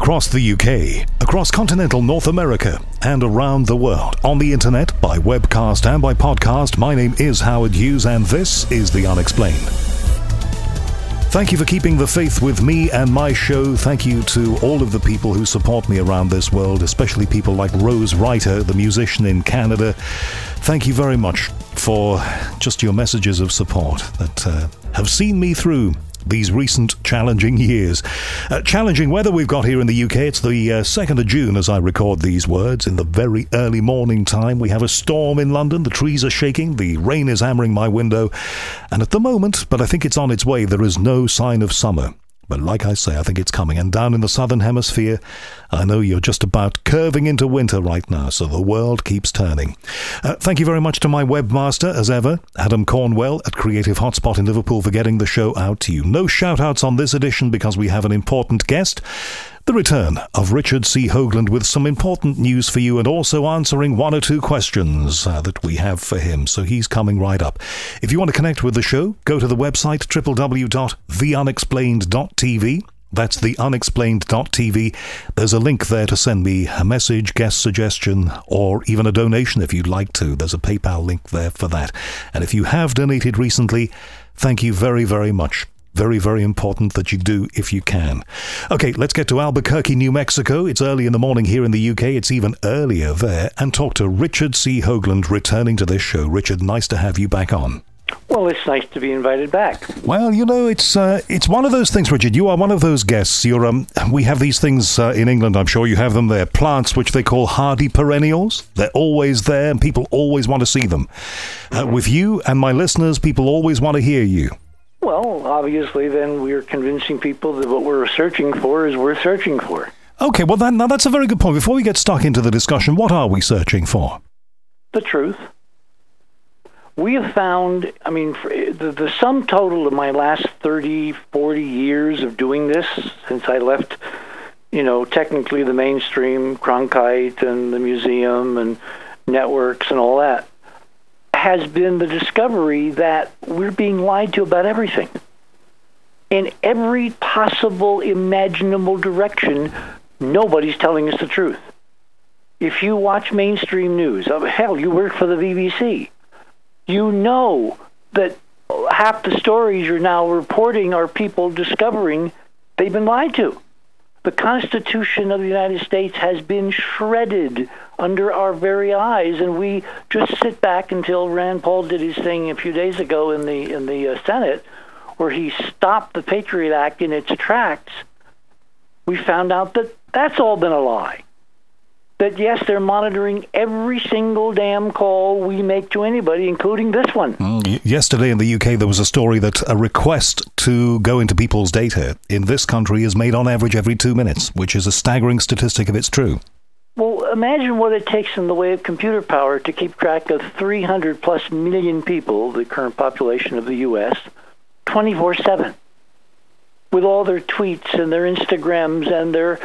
across the UK, across continental North America, and around the world, on the internet, by webcast and by podcast. My name is Howard Hughes, and this is The Unexplained. Thank you for keeping the faith with me and my show. Thank you to all of the people who support me around this world, especially people like Rose Reiter, the musician in Canada. Thank you very much for just your messages of support that have seen me through these recent challenging years. Challenging weather we've got here in the UK. It's the 2nd of June as I record these words. In the very early morning time, we have a storm in London. The trees are shaking. The rain is hammering my window. And at the moment, but I think it's on its way, there is no sign of summer. But like I say, I think it's coming. And down in the southern hemisphere, I know you're just about curving into winter right now, so the world keeps turning. Thank you very much to my webmaster, as ever, Adam Cornwell at Creative Hotspot in Liverpool, for getting the show out to you. No shout-outs on this edition because we have an important guest. The return of Richard C. Hoagland with some important news for you and also answering one or two questions that we have for him. So he's coming right up. If you want to connect with the show, go to the website www.theunexplained.tv. That's theunexplained.tv. There's a link there to send me a message, guest suggestion, or even a donation if you'd like to. There's a PayPal link there for that. And if you have donated recently, thank you very, very much. Very, very important that you do if you can. Okay, let's get to Albuquerque, New Mexico. It's early in the morning here in the UK. It's even earlier there. And talk to Richard C. Hoagland returning to this show. Richard, nice to have you back on. Well, it's nice to be invited back. Well, you know, it's one of those things, Richard. You are one of those guests. We have these things in England, I'm sure you have them there, plants which they call hardy perennials. They're always there and people always want to see them. With you and my listeners, people always want to hear you. Well, obviously, then we're convincing people that what we're searching for is worth searching for. Okay, well, now that's a very good point. Before we get stuck into the discussion, what are we searching for? The truth. We have found, the sum total of my last 30, 40 years of doing this, since I left, technically the mainstream, Cronkite and the museum and networks and all that, has been the discovery that we're being lied to about everything. In every possible imaginable direction, nobody's telling us the truth. If you watch mainstream news, hell, you work for the BBC, you know that half the stories you're now reporting are people discovering they've been lied to. The Constitution of the United States has been shredded under our very eyes, and we just sit back until Rand Paul did his thing a few days ago in the Senate, where he stopped the Patriot Act in its tracks. We found out that that's all been a lie. That, yes, they're monitoring every single damn call we make to anybody, including this one. Yesterday in the UK, there was a story that a request to go into people's data in this country is made on average every 2 minutes, which is a staggering statistic if it's true. Well, imagine what it takes in the way of computer power to keep track of 300-plus million people, the current population of the U.S., 24/7, with all their tweets and their Instagrams and their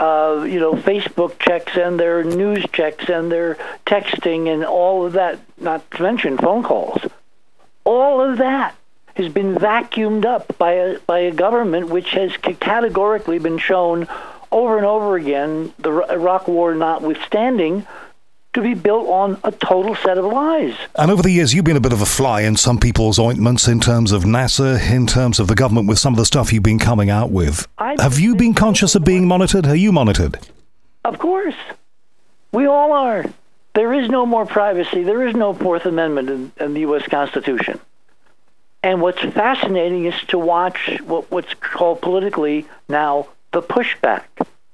Facebook checks and their news checks and their texting and all of that, not to mention phone calls. All of that has been vacuumed up by a government which has categorically been shown over and over again, the Iraq War notwithstanding, to be built on a total set of lies. And over the years, you've been a bit of a fly in some people's ointments in terms of NASA, in terms of the government, with some of the stuff you've been coming out with. Have you been conscious of being monitored? Are you monitored? Of course. We all are. There is no more privacy. There is no Fourth Amendment in the U.S. Constitution. And what's fascinating is to watch what's called politically now the pushback.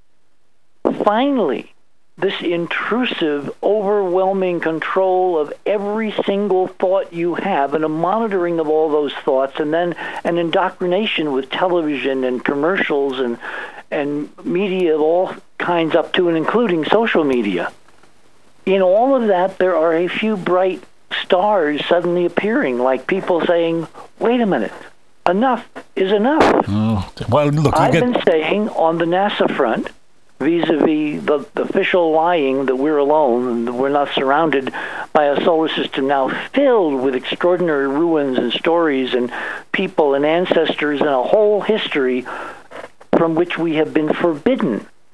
Finally, this intrusive, overwhelming control of every single thought you have and a monitoring of all those thoughts, and then an indoctrination with television and commercials and media of all kinds up to and including social media. In all of that, there are a few bright stars suddenly appearing, like people saying, wait a minute, enough is enough. Well, look, I've been saying on the NASA front, vis-a-vis the official lying that we're alone and that we're not surrounded by a solar system now filled with extraordinary ruins and stories and people and ancestors and a whole history from which we have been forbidden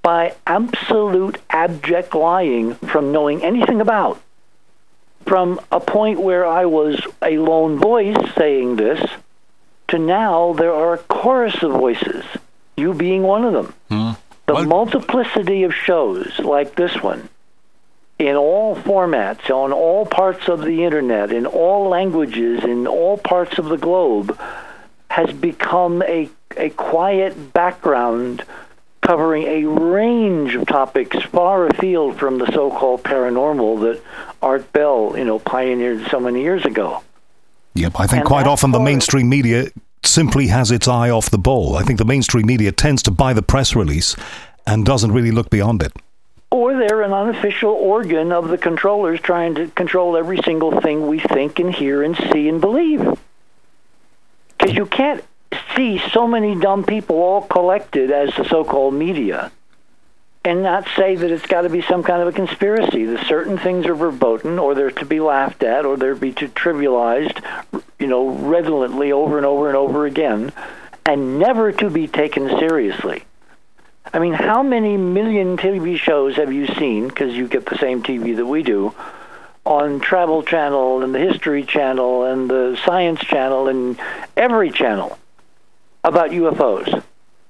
by absolute abject lying from knowing anything about. From a point where I was a lone voice saying this, to now there are a chorus of voices, you being one of them. The multiplicity of shows like this one, in all formats, on all parts of the internet, in all languages, in all parts of the globe, has become a quiet background covering a range of topics far afield from the so-called paranormal that Art Bell, pioneered so many years ago. Yep, I think quite often the mainstream media simply has its eye off the ball. I think the mainstream media tends to buy the press release and doesn't really look beyond it. Or they're an unofficial organ of the controllers trying to control every single thing we think and hear and see and believe. Because you can't see so many dumb people all collected as the so-called media and not say that it's got to be some kind of a conspiracy, that certain things are verboten or they're to be laughed at or they're to be trivialized, redolently over and over and over again, and never to be taken seriously. I mean, how many million TV shows have you seen, because you get the same TV that we do, on Travel Channel and the History Channel and the Science Channel and every channel about UFOs?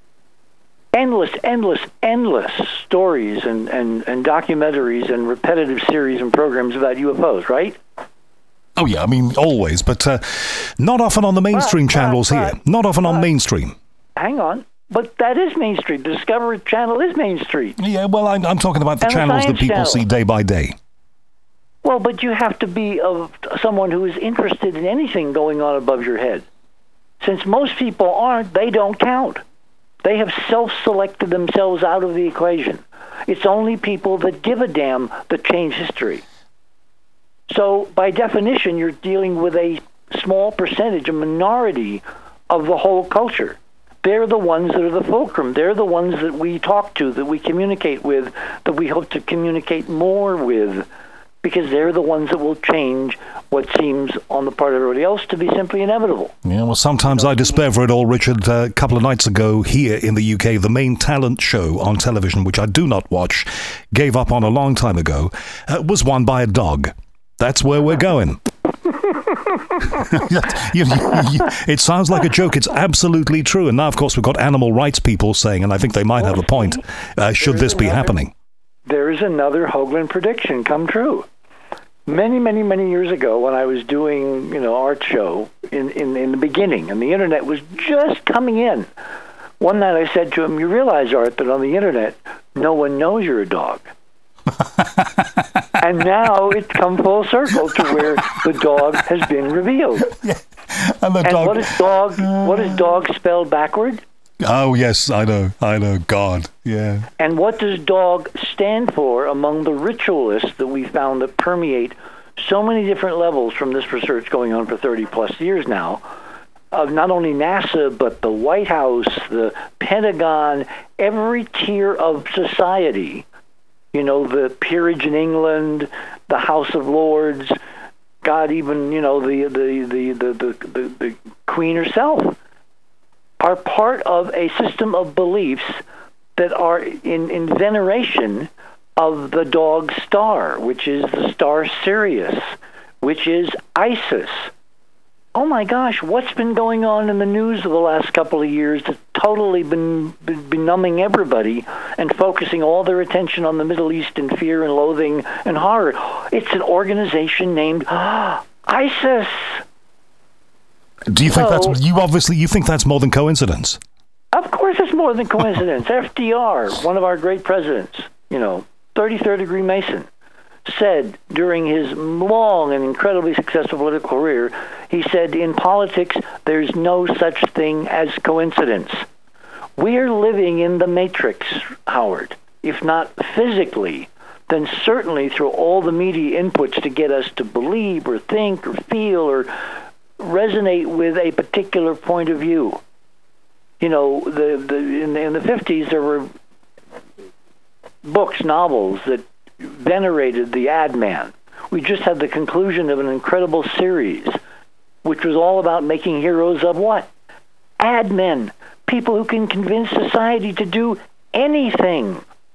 Endless stories and documentaries and repetitive series and programs about UFOs, right? Oh, yeah, I mean, always, but not often on the mainstream channels here. Not often on mainstream. Hang on. But that is Main Street. The Discovery Channel is Main Street. Yeah, well, I'm talking about the channels that people see day by day. Well, but you have to be of someone who is interested in anything going on above your head. Since most people aren't, they don't count. They have self-selected themselves out of the equation. It's only people that give a damn that change history. So, by definition, you're dealing with a small percentage, a minority of the whole culture. They're the ones that are the fulcrum. They're the ones that we talk to, that we communicate with, that we hope to communicate more with, because they're the ones that will change what seems on the part of everybody else to be simply inevitable. Yeah, well, sometimes I despair for it all, Richard. A couple of nights ago here in the UK, the main talent show on television, which I do not watch, gave up on a long time ago, was won by a dog. That's where we're going. It sounds like a joke. It's absolutely true. And now, of course, we've got animal rights people saying, and I think they might have a point, should this be happening? There is another Hoagland prediction come true. Many, many, many years ago, when I was doing, art show in the beginning, and the internet was just coming in, one night I said to him, "You realize, Art, that on the internet, no one knows you're a dog." And now it's come full circle to where the dog has been revealed. Yeah. And what is dog spelled backward? Oh, yes, I know, God, yeah. And what does dog stand for among the ritualists that we found that permeate so many different levels from this research going on for 30 plus years now, of not only NASA, but the White House, the Pentagon, every tier of society, the peerage in England, the House of Lords, God, even, the Queen herself, are part of a system of beliefs that are in veneration of the dog star, which is the star Sirius, which is Isis. Oh my gosh, what's been going on in the news of the last couple of years that's totally been benumbing everybody and focusing all their attention on the Middle East and fear and loathing and horror? It's an organization named ISIS. Do you think you think that's more than coincidence? Of course it's more than coincidence. FDR, one of our great presidents, 33rd degree Mason, said during his long and incredibly successful political career, he said, in politics, there's no such thing as coincidence. We're living in the Matrix, Howard. If not physically, then certainly through all the media inputs to get us to believe or think or feel or resonate with a particular point of view. In the 50s, there were books, novels that venerated the ad man. We just had the conclusion of an incredible series, which was all about making heroes of what? Ad men. People who can convince society to do anything.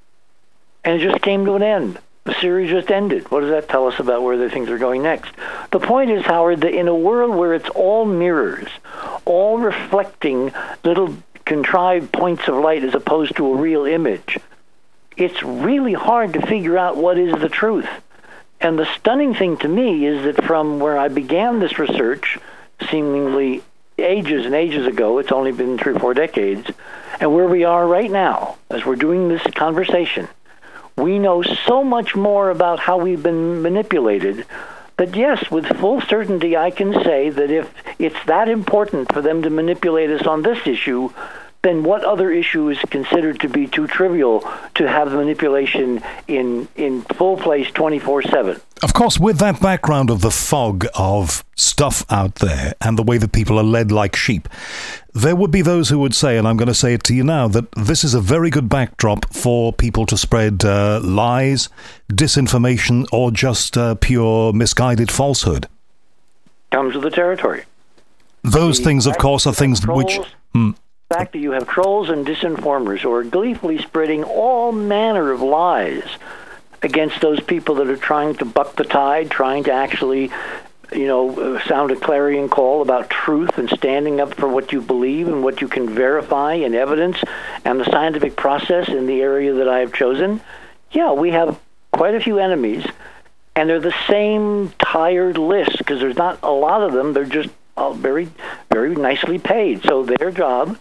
and it just came to an end. The series just ended. What does that tell us about where things are going next? The point is, Howard, that in a world where it's all mirrors, all reflecting little contrived points of light as opposed to a real image, it's really hard to figure out what is the truth. And the stunning thing to me is that from where I began this research, seemingly ages and ages ago, it's only been 3 or 4 decades, and where we are right now, as we're doing this conversation, we know so much more about how we've been manipulated that, yes, with full certainty, I can say that if it's that important for them to manipulate us on this issue, then what other issue is considered to be too trivial to have the manipulation in full place 24/7? Of course, with that background of the fog of stuff out there and the way that people are led like sheep, there would be those who would say, and I'm going to say it to you now, that this is a very good backdrop for people to spread lies, disinformation, or just pure misguided falsehood. Comes with the territory. Those things, of course, are things which... The fact that you have trolls and disinformers who are gleefully spreading all manner of lies against those people that are trying to buck the tide, trying to actually, sound a clarion call about truth and standing up for what you believe and what you can verify in evidence and the scientific process in the area that I have chosen. Yeah, we have quite a few enemies, and they're the same tired list because there's not a lot of them. They're just very, very nicely paid. So their job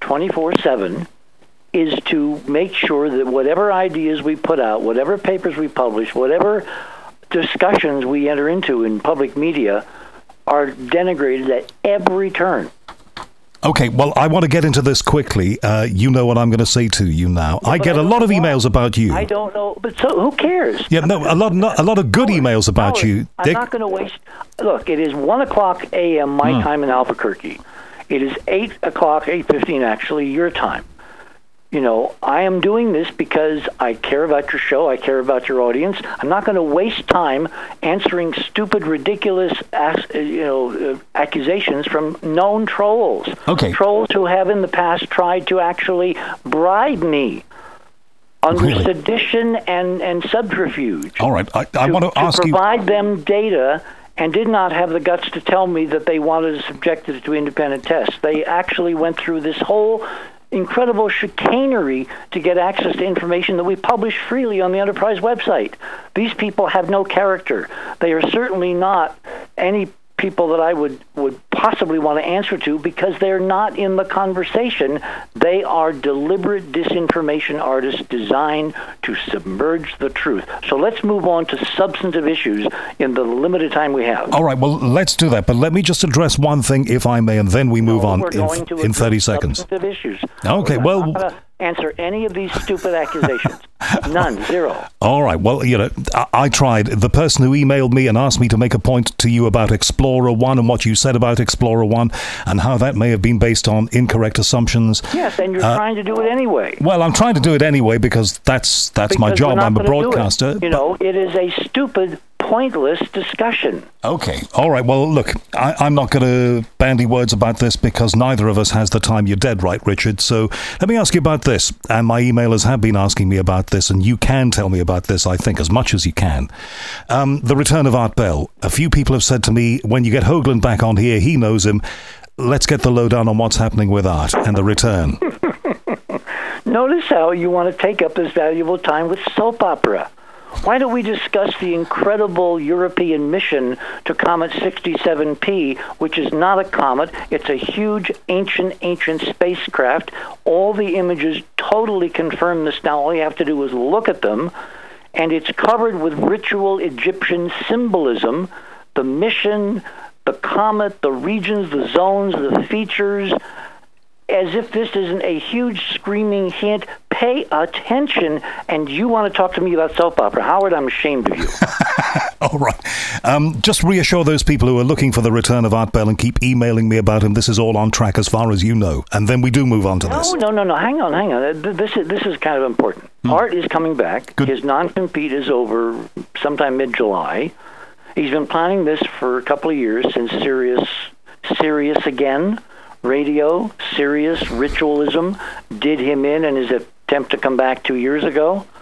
24/7 is to make sure that whatever ideas we put out, whatever papers we publish, whatever discussions we enter into in public media are denigrated at every turn. Okay, well, I want to get into this quickly. You know what I'm going to say to you now. I get a lot of emails about you. I don't know, but so who cares? Yeah, no, a lot of good emails about you. I'm not going to waste. Look, it is 1:00 a.m. my time in Albuquerque. It is 8:15 actually, your time. I am doing this because I care about your show. I care about your audience. I'm not going to waste time answering stupid, ridiculous, accusations from known trolls. Okay. Trolls who have in the past tried to actually bribe me under sedition and subterfuge. All right. I want to ask you... to provide them data and did not have the guts to tell me that they wanted to subject it to independent tests. They actually went through this whole incredible chicanery to get access to information that we publish freely on the Enterprise website. These people have no character. They are certainly not any people that I would possibly want to answer to because they're not in the conversation. They are deliberate disinformation artists designed to submerge the truth. So let's move on to substantive issues in the limited time we have. All right, well, let's do that. But let me just address one thing, if I may, and then we move on in 30 seconds. Substantive issues. Okay, well... I'm not going to answer any of these stupid accusations. None. Zero. All right. Well, I tried. The person who emailed me and asked me to make a point to you about Explorer 1 and what you said about Explorer 1 and how that may have been based on incorrect assumptions. Yes, and you're trying to do it anyway. Well, I'm trying to do it anyway because that's my job. I'm a broadcaster. It is a stupid, pointless discussion. Okay. All right. Well, look, I'm not going to bandy words about this because neither of us has the time. You're dead right, Richard. So let me ask you about this. And my emailers have been asking me about this, and you can tell me about this, I think, as much as you can. The return of Art Bell. A few people have said to me, when you get Hoagland back on here, he knows him. Let's get the lowdown on what's happening with Art and the return. Notice how you want to take up this valuable time with soap opera. Why don't we discuss the incredible European mission to Comet 67P, which is not a comet. It's a huge, ancient spacecraft. All the images totally confirm this now. All you have to do is look at them. And it's covered with ritual Egyptian symbolism. The mission, the comet, the regions, the zones, the features, as if this isn't a huge screaming hint. Pay attention, and you want to talk to me about soap opera. Howard, I'm ashamed of you. All right. Just reassure those people who are looking for the return of Art Bell and keep emailing me about him. This is all on track as far as you know. And then we do move on to this. No. Hang on. This is kind of important. Art is coming back. Good. His non-compete is over sometime mid-July. He's been planning this for a couple of years since Sirius Again radio, Sirius ritualism did him in his attempt to come back 2 years ago.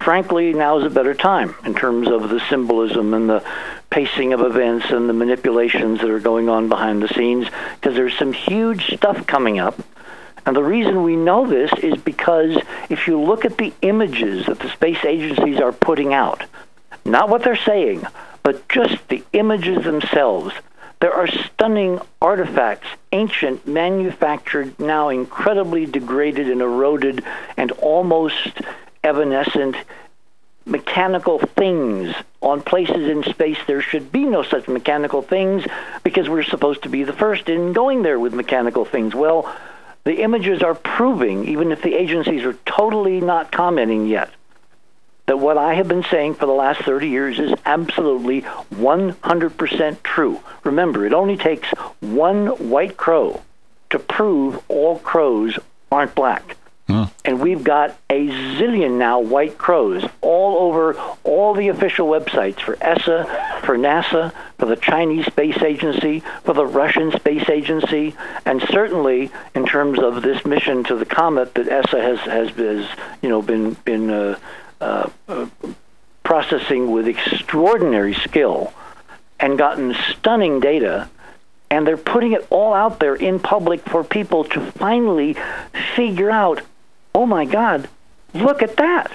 frankly, now is a better time in terms of the symbolism and the pacing of events and the manipulations that are going on behind the scenes, because there's some huge stuff coming up. And the reason we know this is because if you look at the images that the space agencies are putting out, not what they're saying, but just the images themselves, there are stunning artifacts, ancient, manufactured, now incredibly degraded and eroded and almost evanescent mechanical things on places in space. There should be no such mechanical things because we're supposed to be the first in going there with mechanical things. Well, the images are proving, even if the agencies are totally not commenting yet, that what I have been saying for the last 30 years is absolutely 100% true. Remember, it only takes one white crow to prove all crows aren't black. And we've got a zillion now white crows all over all the official websites for ESA, for NASA, for the Chinese Space Agency, for the Russian Space Agency, and certainly in terms of this mission to the comet that ESA has been processing with extraordinary skill and gotten stunning data. And they're putting it all out there in public for people to finally figure out, oh my God, look at that.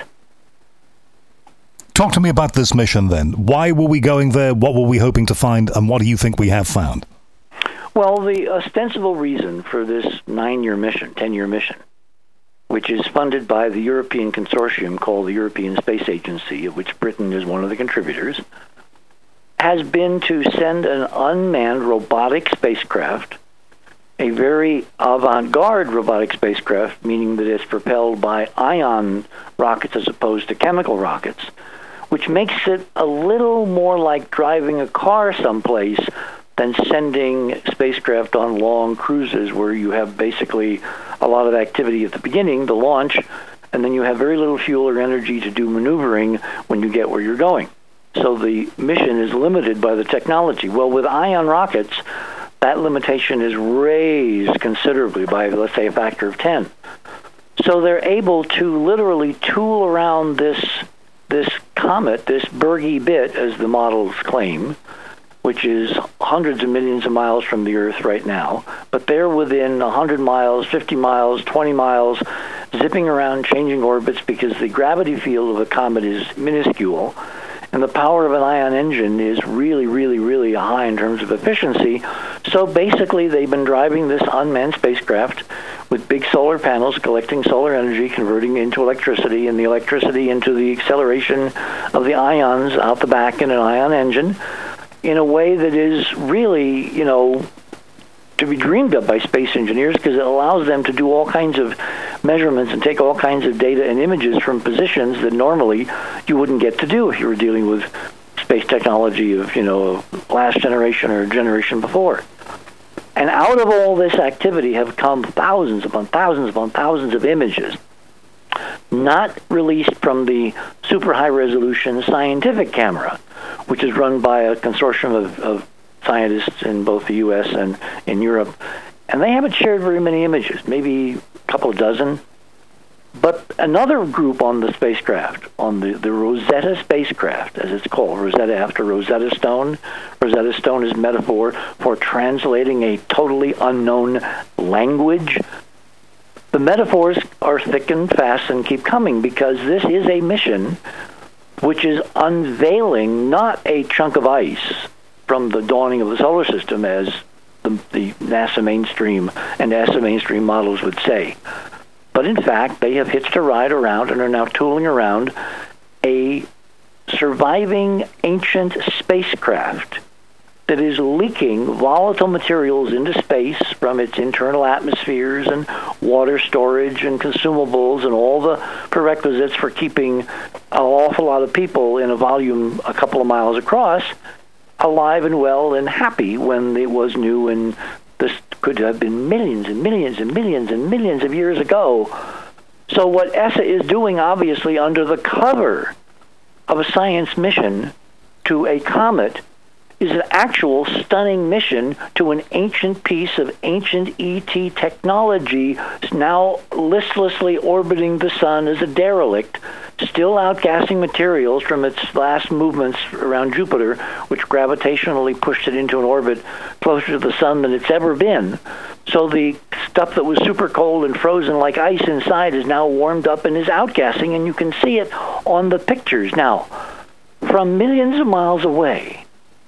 Talk to me about this mission then. Why were we going there? What were we hoping to find? And what do you think we have found? Well, the ostensible reason for this 9-year mission, 10-year mission, which is funded by the European consortium called the European Space Agency, of which Britain is one of the contributors, has been to send an unmanned robotic spacecraft, a very avant-garde robotic spacecraft, meaning that it's propelled by ion rockets as opposed to chemical rockets, which makes it a little more like driving a car someplace than sending spacecraft on long cruises where you have basically a lot of activity at the beginning, the launch, and then you have very little fuel or energy to do maneuvering when you get where you're going. So the mission is limited by the technology. Well, with ion rockets, that limitation is raised considerably by, let's say, a factor of 10. So they're able to literally tool around this comet, this Bergy bit, as the models claim, which is hundreds of millions of miles from the Earth right now, but they're within 100 miles, 50 miles, 20 miles, zipping around, changing orbits, because the gravity field of a comet is minuscule, and the power of an ion engine is really, really, really high in terms of efficiency. So basically, they've been driving this unmanned spacecraft with big solar panels, collecting solar energy, converting it into electricity, and the electricity into the acceleration of the ions out the back in an ion engine, in a way that is really, to be dreamed of by space engineers, because it allows them to do all kinds of measurements and take all kinds of data and images from positions that normally you wouldn't get to do if you were dealing with space technology of, last generation or generation before. And out of all this activity have come thousands upon thousands upon thousands of images, not released from the super high-resolution scientific camera, which is run by a consortium of scientists in both the U.S. and in Europe. And they haven't shared very many images, maybe a couple of dozen. But another group on the spacecraft, on the Rosetta spacecraft, as it's called, Rosetta after Rosetta Stone. Rosetta Stone is metaphor for translating a totally unknown language. The metaphors are thick and fast and keep coming, because this is a mission which is unveiling not a chunk of ice from the dawning of the solar system, as the NASA mainstream and NASA mainstream models would say. But in fact, they have hitched a ride around and are now tooling around a surviving ancient spacecraft that is leaking volatile materials into space from its internal atmospheres and water storage and consumables and all the prerequisites for keeping an awful lot of people in a volume a couple of miles across alive and well and happy when it was new, and this could have been millions and millions and millions and millions of years ago. So what ESA is doing, obviously, under the cover of a science mission to a comet, is an actual stunning mission to an ancient piece of ancient ET technology now listlessly orbiting the sun as a derelict, still outgassing materials from its last movements around Jupiter, which gravitationally pushed it into an orbit closer to the sun than it's ever been. So the stuff that was super cold and frozen like ice inside is now warmed up and is outgassing, and you can see it on the pictures. Now, from millions of miles away,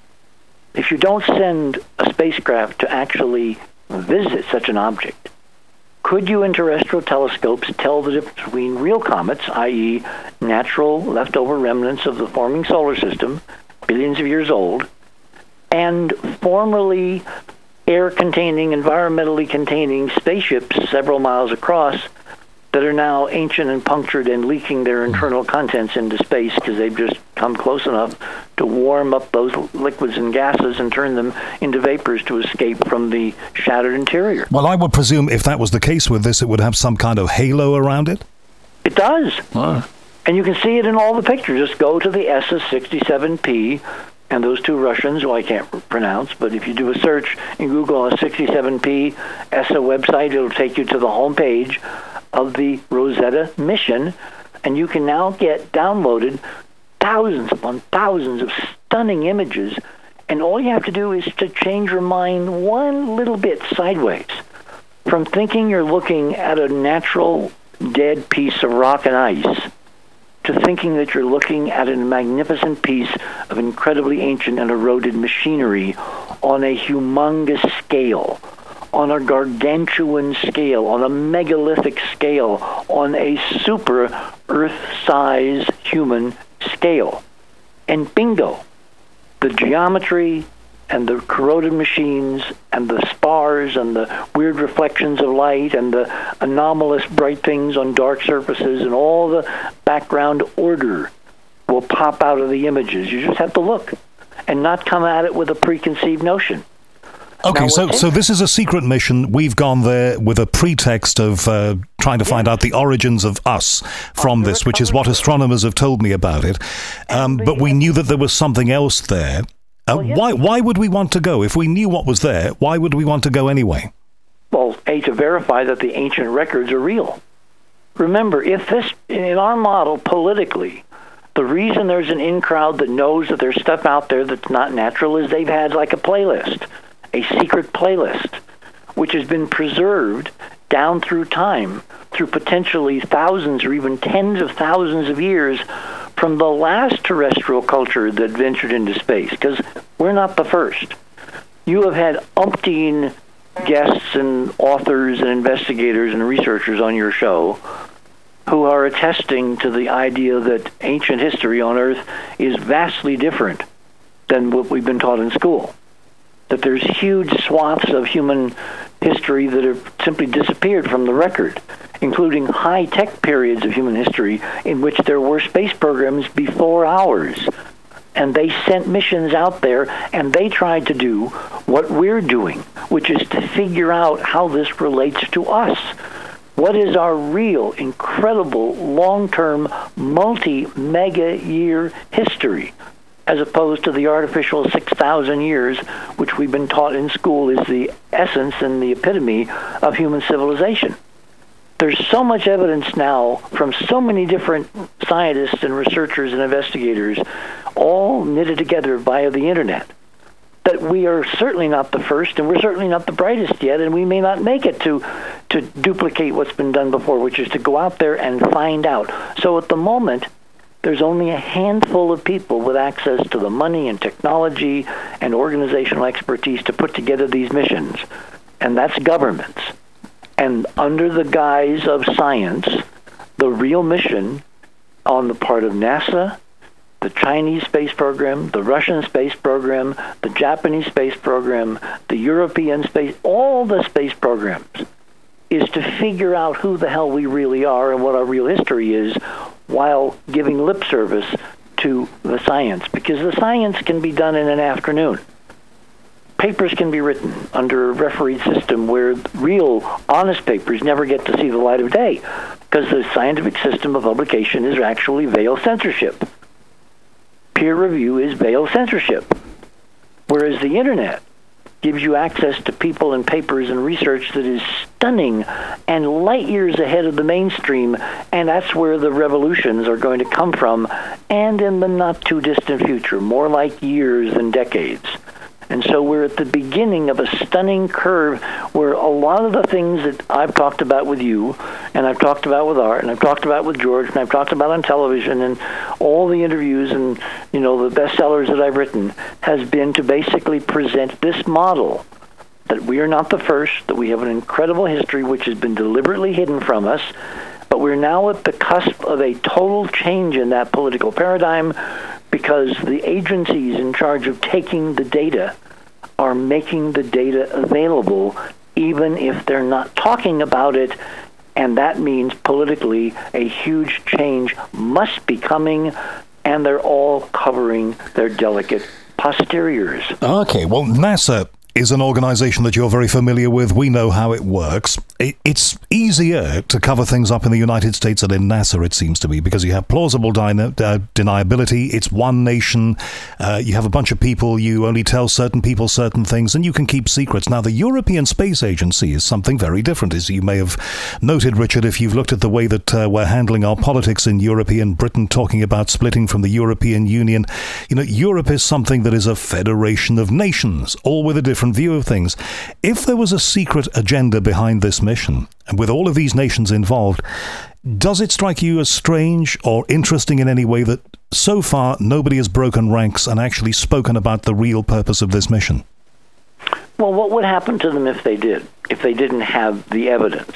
if you don't send a spacecraft to actually visit such an object, could you in terrestrial telescopes tell the difference between real comets, i.e. natural leftover remnants of the forming solar system, billions of years old, and formerly air-containing, environmentally containing spaceships several miles across that are now ancient and punctured and leaking their internal contents into space because they've just come close enough to warm up those liquids and gases and turn them into vapors to escape from the shattered interior? Well, I would presume if that was the case with this, it would have some kind of halo around it? It does. Oh. And you can see it in all the pictures. Just go to the ESSA 67P, and those two Russians, who I can't pronounce, but if you do a search in Google on 67P ESSA website, it'll take you to the home page of the Rosetta mission, and you can now get downloaded thousands upon thousands of stunning images, and all you have to do is to change your mind one little bit sideways from thinking you're looking at a natural dead piece of rock and ice to thinking that you're looking at a magnificent piece of incredibly ancient and eroded machinery on a humongous scale, on a gargantuan scale, on a megalithic scale, on a super Earth-size human scale. And bingo, the geometry and the corroded machines and the spars and the weird reflections of light and the anomalous bright things on dark surfaces and all the background order will pop out of the images. You just have to look and not come at it with a preconceived notion. Okay, now, so this is a secret mission. We've gone there with a pretext of trying to find out the origins of us from this, which is what astronomers have told me about it. But we knew that there was something else there. Why would we want to go? If we knew what was there, why would we want to go anyway? Well, to verify that the ancient records are real. Remember, if this, in our model politically, the reason there's an in-crowd that knows that there's stuff out there that's not natural is they've had like a playlist, a secret playlist, which has been preserved down through time, through potentially thousands or even tens of thousands of years from the last terrestrial culture that ventured into space, because we're not the first. You have had umpteen guests and authors and investigators and researchers on your show who are attesting to the idea that ancient history on Earth is vastly different than what we've been taught in school. That there's huge swaths of human history that have simply disappeared from the record, including high-tech periods of human history in which there were space programs before ours. And they sent missions out there, and they tried to do what we're doing, which is to figure out how this relates to us. What is our real, incredible, long-term, multi-mega-year history, as opposed to the artificial 6,000 years, which we've been taught in school is the essence and the epitome of human civilization. There's so much evidence now from so many different scientists and researchers and investigators, all knitted together via the internet, that we are certainly not the first, and we're certainly not the brightest yet, and we may not make it to duplicate what's been done before, which is to go out there and find out. So at the moment, there's only a handful of people with access to the money and technology and organizational expertise to put together these missions, and that's governments. And under the guise of science, the real mission on the part of NASA, the Chinese space program, the Russian space program, the Japanese space program, the European space, all the space programs, is to figure out who the hell we really are and what our real history is, while giving lip service to the science, because the science can be done in an afternoon. Papers can be written under a refereed system where real, honest papers never get to see the light of day, because the scientific system of publication is actually veiled censorship. Peer review is veiled censorship. Whereas the internet gives you access to people and papers and research that is stunning and light years ahead of the mainstream, and that's where the revolutions are going to come from, and in the not-too-distant future, more like years than decades. And so we're at the beginning of a stunning curve where a lot of the things that I've talked about with you, and I've talked about with Art, and I've talked about with George, and I've talked about on television, and all the interviews and, you know, the bestsellers that I've written, has been to basically present this model that we are not the first, that we have an incredible history which has been deliberately hidden from us, but we're now at the cusp of a total change in that political paradigm, because the agencies in charge of taking the data are making the data available, even if they're not talking about it. And that means politically a huge change must be coming, and they're all covering their delicate posteriors. Okay, well, NASA is an organization that you're very familiar with. We know how it works. It's easier to cover things up in the United States than in NASA, it seems to be, because you have plausible deniability. It's one nation. You have a bunch of people. You only tell certain people certain things, and you can keep secrets. Now, the European Space Agency is something very different, as you may have noted, Richard, if you've looked at the way that we're handling our politics in European Britain, talking about splitting from the European Union. You know, Europe is something that is a federation of nations, all with a different view of things. If there was a secret agenda behind this mission, and with all of these nations involved, does it strike you as strange or interesting in any way that so far nobody has broken ranks and actually spoken about the real purpose of this mission? Well, what would happen to them if they did, if they didn't have the evidence?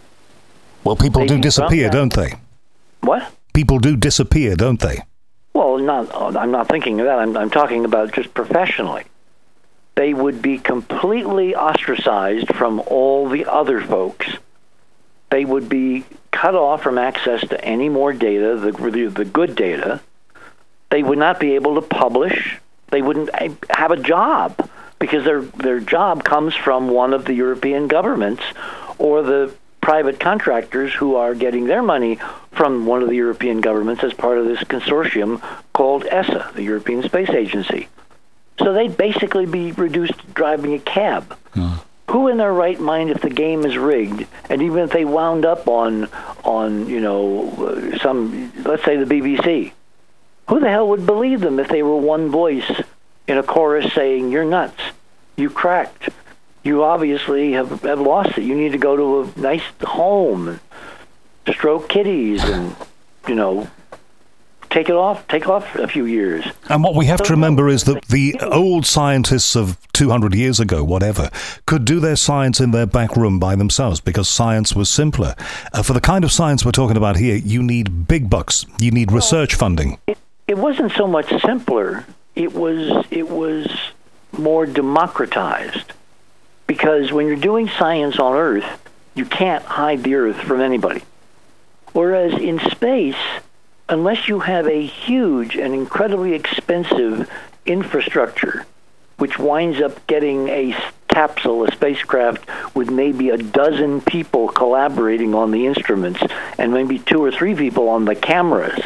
Well, people do disappear, don't they? What? People do disappear, don't they? Well, I'm not thinking of that. I'm talking about just professionally. They would be completely ostracized from all the other folks. They would be cut off from access to any more data, the good data. They would not be able to publish. They wouldn't have a job, because their job comes from one of the European governments or the private contractors who are getting their money from one of the European governments as part of this consortium called ESA, the European Space Agency. So they'd basically be reduced to driving a cab. Who in their right mind, if the game is rigged, and even if they wound up on some, let's say the BBC, who the hell would believe them if they were one voice in a chorus saying, "You're nuts, you cracked, you obviously have lost it, you need to go to a nice home and stroke kitties and, you know, take off a few years." And what we have to remember is that the old scientists of 200 years ago, whatever, could do their science in their back room by themselves because science was simpler. For the kind of science we're talking about here, you need big bucks. You need research funding. It wasn't so much simpler. It was more democratized, because when you're doing science on Earth, you can't hide the Earth from anybody. Whereas in space, unless you have a huge and incredibly expensive infrastructure, which winds up getting a capsule, a spacecraft, with maybe a dozen people collaborating on the instruments and maybe 2 or 3 people on the cameras.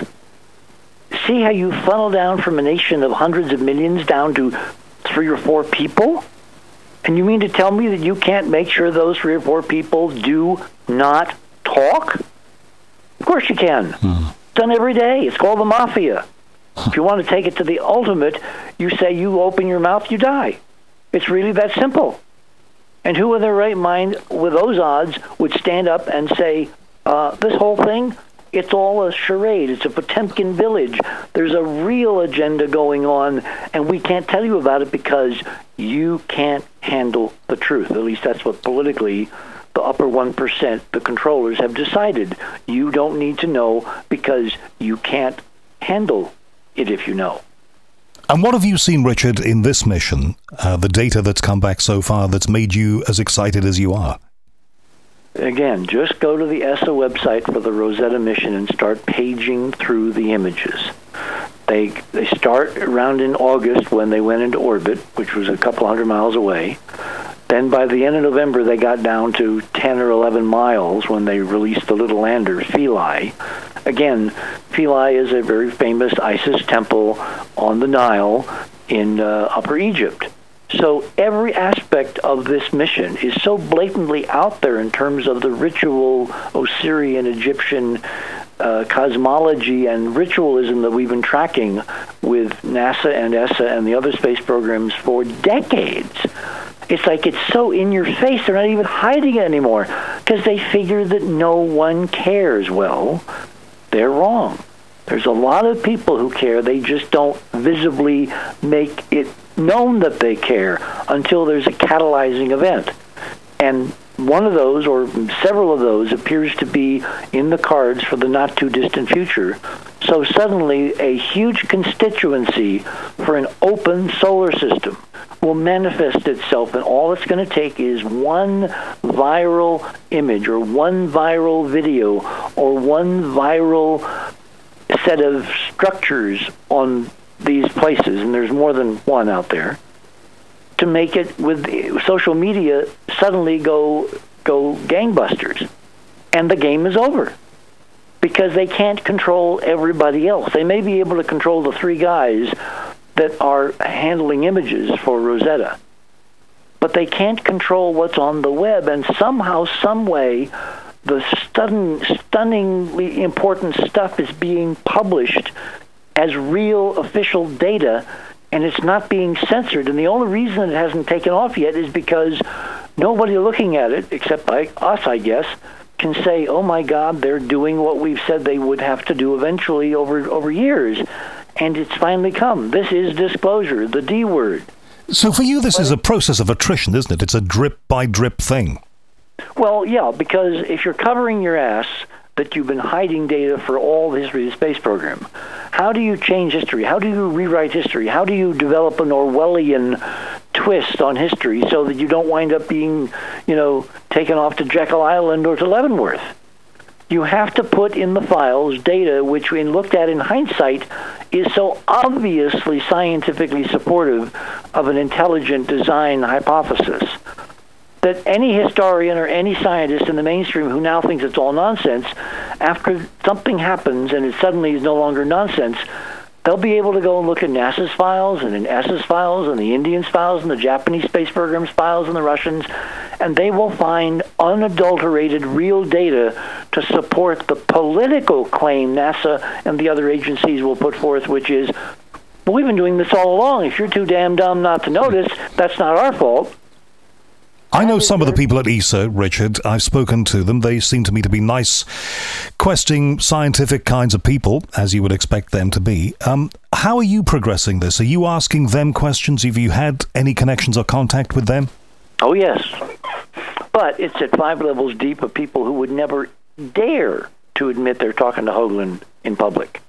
See how you funnel down from a nation of hundreds of millions down to 3 or 4 people? And you mean to tell me that you can't make sure those 3 or 4 people do not talk? Of course you can. Done every day. It's called the mafia. If you want to take it to the ultimate, you say you open your mouth, you die. It's really that simple. And who in their right mind with those odds would stand up and say, this whole thing, it's all a charade. It's a Potemkin village. There's a real agenda going on, and we can't tell you about it because you can't handle the truth. At least that's what politically the upper 1%, the controllers, have decided. You don't need to know because you can't handle it if you know. And what have you seen, Richard, in this mission, the data that's come back so far that's made you as excited as you are? Again, just go to the ESA website for the Rosetta mission and start paging through the images. They start around in August when they went into orbit, which was a couple hundred miles away. Then by the end of November, they got down to 10 or 11 miles when they released the little lander, Philae. Again, Philae is a very famous Isis temple on the Nile in Upper Egypt. So every aspect of this mission is so blatantly out there in terms of the ritual Osirian Egyptian cosmology and ritualism that we've been tracking with NASA and ESA and the other space programs for decades. It's like it's so in your face, they're not even hiding it anymore because they figure that no one cares. Well, they're wrong. There's a lot of people who care. They just don't visibly make it known that they care until there's a catalyzing event. And one of those, or several of those, appears to be in the cards for the not-too-distant future. So suddenly, a huge constituency for an open solar system will manifest itself, and all it's going to take is one viral image, or one viral video, or one viral set of structures on these places, and there's more than one out there, to make it, with social media, suddenly go gangbusters. And the game is over. Because they can't control everybody else. They may be able to control the three guys that are handling images for Rosetta. But they can't control what's on the web, and somehow, some way, the stunningly important stuff is being published as real official data, and it's not being censored. And the only reason it hasn't taken off yet is because nobody looking at it, except by us, I guess, can say, oh my God, they're doing what we've said they would have to do eventually over years. And it's finally come. This is disclosure, the D word. So for you, this is a process of attrition, isn't it? It's a drip-by-drip thing. Well, yeah, because if you're covering your ass that you've been hiding data for all the history of the space program, how do you change history? How do you rewrite history? How do you develop an Orwellian twist on history so that you don't wind up being, taken off to Jekyll Island or to Leavenworth? You have to put in the files data which, when looked at in hindsight, is so obviously scientifically supportive of an intelligent design hypothesis that any historian or any scientist in the mainstream who now thinks it's all nonsense, after something happens and it suddenly is no longer nonsense, they'll be able to go and look at NASA's files and in ESA's files and the Indians' files and the Japanese space program's files and the Russians, and they will find unadulterated real data to support the political claim NASA and the other agencies will put forth, which is, well, we've been doing this all along. If you're too damn dumb not to notice, that's not our fault. I know some of the people at ESA, Richard. I've spoken to them. They seem to me to be nice, questing, scientific kinds of people, as you would expect them to be. How are you progressing this? Are you asking them questions? Have you had any connections or contact with them? Oh, yes. But it's at 5 levels deep of people who would never dare to admit they're talking to Hoagland in public.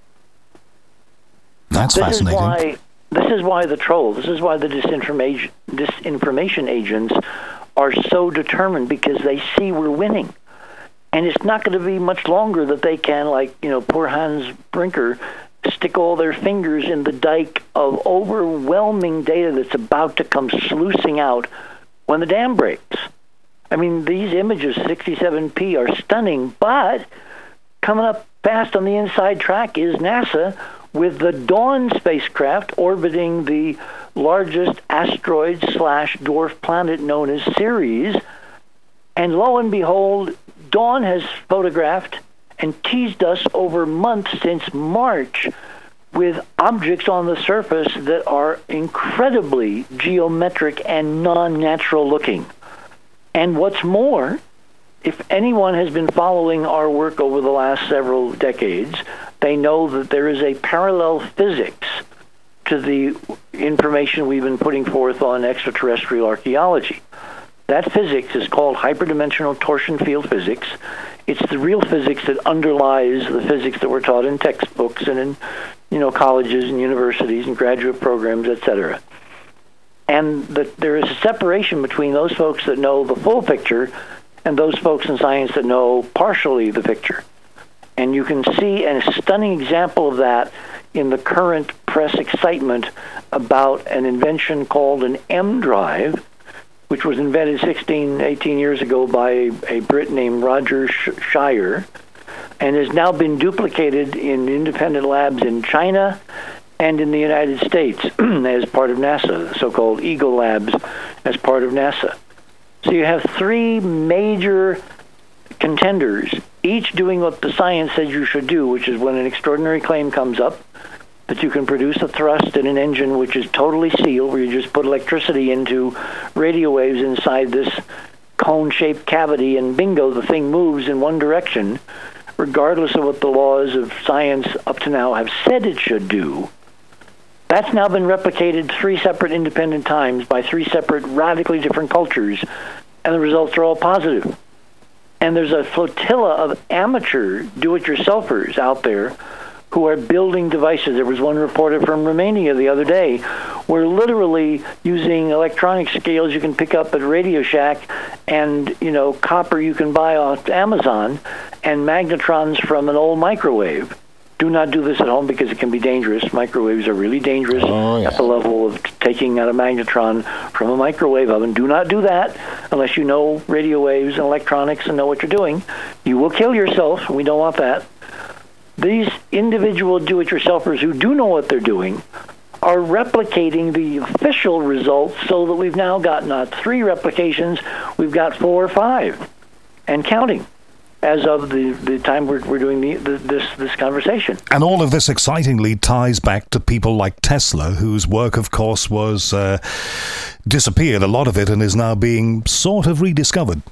That's fascinating. This is why the trolls, this is why the disinformation agents are so determined, because they see we're winning. And it's not going to be much longer that they can, poor Hans Brinker, stick all their fingers in the dike of overwhelming data that's about to come sluicing out when the dam breaks. I mean, these images, 67p, are stunning, but coming up fast on the inside track is NASA with the Dawn spacecraft orbiting the largest asteroid/dwarf planet known as Ceres. And lo and behold, Dawn has photographed and teased us over months since March with objects on the surface that are incredibly geometric and non-natural looking. And what's more, if anyone has been following our work over the last several decades, they know that there is a parallel physics to the information we've been putting forth on extraterrestrial archaeology. That physics is called hyperdimensional torsion field physics. It's the real physics that underlies the physics that we're taught in textbooks and in, colleges and universities and graduate programs, etc. And there is a separation between those folks that know the full picture and those folks in science that know partially the picture. And you can see a stunning example of that in the current press excitement about an invention called an M drive, which was invented 18 years ago by a Brit named Roger Shire, and has now been duplicated in independent labs in China and in the United States as part of NASA, the so-called Eagle Labs as part of NASA. So you have three major contenders, each doing what the science says you should do, which is when an extraordinary claim comes up, that you can produce a thrust in an engine which is totally sealed, where you just put electricity into radio waves inside this cone-shaped cavity, and bingo, the thing moves in one direction, regardless of what the laws of science up to now have said it should do. That's now been replicated 3 separate independent times by 3 separate radically different cultures, and the results are all positive. And there's a flotilla of amateur do-it-yourselfers out there who are building devices. There was one reported from Romania the other day where literally using electronic scales you can pick up at Radio Shack and, copper you can buy off Amazon and magnetrons from an old microwave. Do not do this at home because it can be dangerous. Microwaves are really dangerous at the level of taking out a magnetron from a microwave oven. Do not do that unless you know radio waves and electronics and know what you're doing. You will kill yourself. We don't want that. These individual do-it-yourselfers who do know what they're doing are replicating the official results, so that we've now got not 3 replications, we've got 4 or 5, and counting, as of the time we're doing this conversation. And all of this excitingly ties back to people like Tesla, whose work, of course, was disappeared, a lot of it, and is now being sort of rediscovered.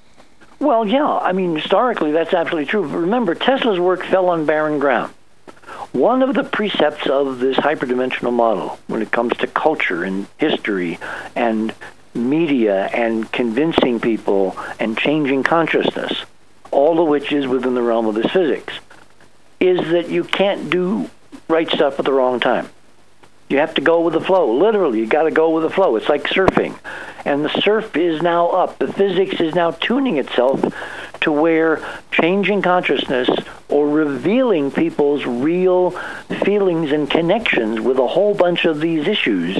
Well, yeah, historically, that's absolutely true. Remember, Tesla's work fell on barren ground. One of the precepts of this hyperdimensional model, when it comes to culture and history and media and convincing people and changing consciousness, all of which is within the realm of this physics, is that you can't do right stuff at the wrong time. You have to go with the flow. Literally, you got to go with the flow. It's like surfing. And the surf is now up. The physics is now tuning itself to where changing consciousness or revealing people's real feelings and connections with a whole bunch of these issues